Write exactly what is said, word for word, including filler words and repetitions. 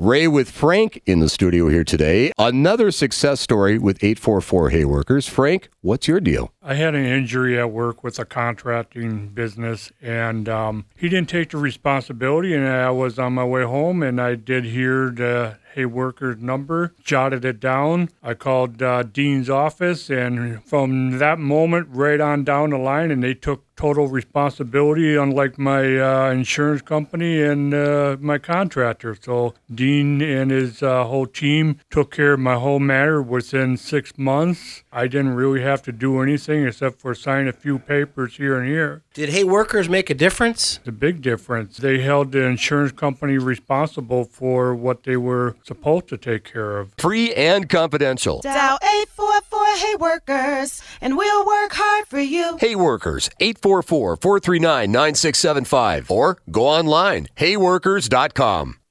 Ray with Frank in the studio here today. Another success story with eight four four Hay Workers. Frank, what's your deal? I had an injury at work with a contracting business, and um, he didn't take the responsibility, and I was on my way home, and I did hear the Hay Workers number, jotted it down. I called uh, Dean's office, and from that moment right on down the line, and they took total responsibility, unlike my uh, insurance company and uh, my contractor. So Dean and his uh, whole team took care of my whole matter within six months. I didn't really have to do anything except for sign a few papers here and here. Did Hay Workers make a difference? It's a big difference. They held the insurance company responsible for what they were supposed to take care of. Free and confidential. Dial eight four four Hay Workers, and we'll work hard for you. Hay Workers, eight four four, four three nine, nine six seven five, or go online, hay workers dot com.